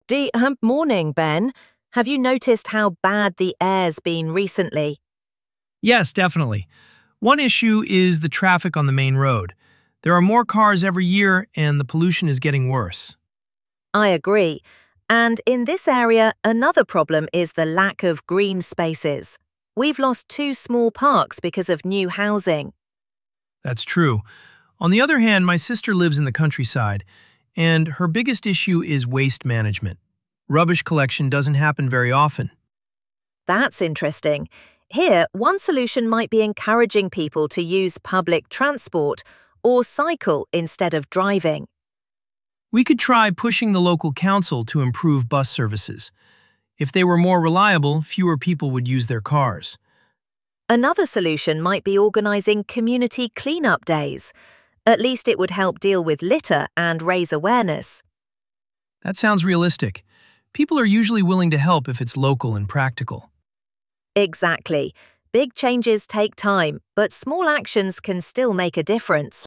Morning, Ben. Have you noticed how bad the air's been recently? Yes, definitely. One issue is the traffic on the main road. There are more cars every year, and the pollution is getting worse. I agree. And in this area, another problem is the lack of green spaces. We've lost two small parks because of new housing. That's true. On the other hand, my sister lives in the countryside, and her biggest issue is waste management. Rubbish collection doesn't happen very often. That's interesting. Here, one solution might be encouraging people to use public transport or cycle instead of driving. We could try pushing the local council to improve bus services. If they were more reliable, fewer people would use their cars. Another solution might be organising community clean-up days. At least it would help deal with litter and raise awareness. That sounds realistic. People are usually willing to help if it's local and practical. Exactly. Big changes take time, but small actions can still make a difference.